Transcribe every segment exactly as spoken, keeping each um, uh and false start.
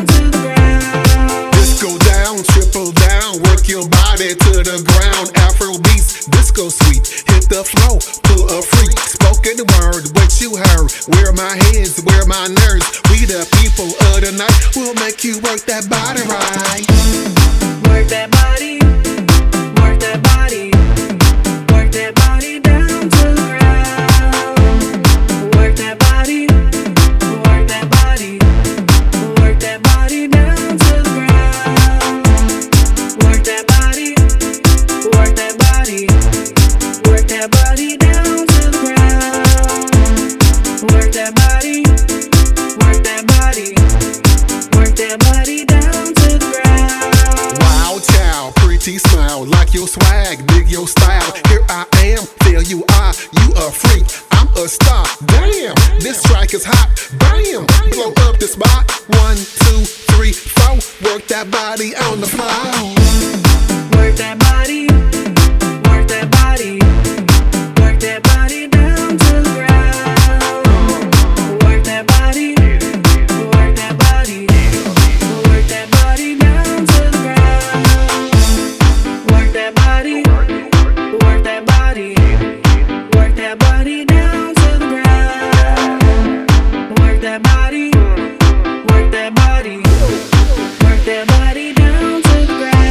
down to the ground. Disco down, triple down, work your body to the ground. Afro beats, disco sweet, hit the flow, pull a freak. Spoken word, what you heard. Where my heads, where my nerves. We the people of the night, we'll make you work that body right. Work that body, work that body, work that body down to the ground. Work that body, work that body, work that body down to the ground. Work that body, work that body, work that body down to the ground. Work that body, work that body, work that body down to the ground. Wild child, pretty smile, like your swag, dig your style. Here I am, there you are, you a freak, I'm a star. Damn, this track is hot. Bam, blow up the spot. One, two, three, four. Work that body on the floor. Work that body, work that body, work that body down to the ground. Work that body, work that body, work that body down to the ground. Work that body, work that body, work that body down to the ground. Work that body, work that body, work that body down to the ground.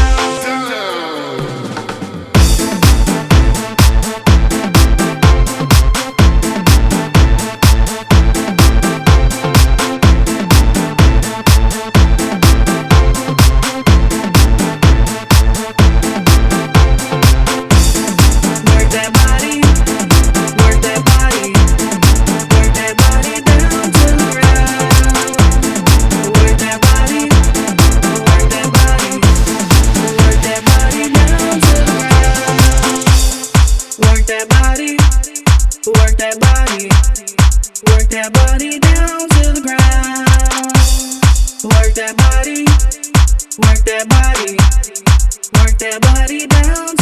Work that body, work that body down to the ground. Work that body, work that body, work that body down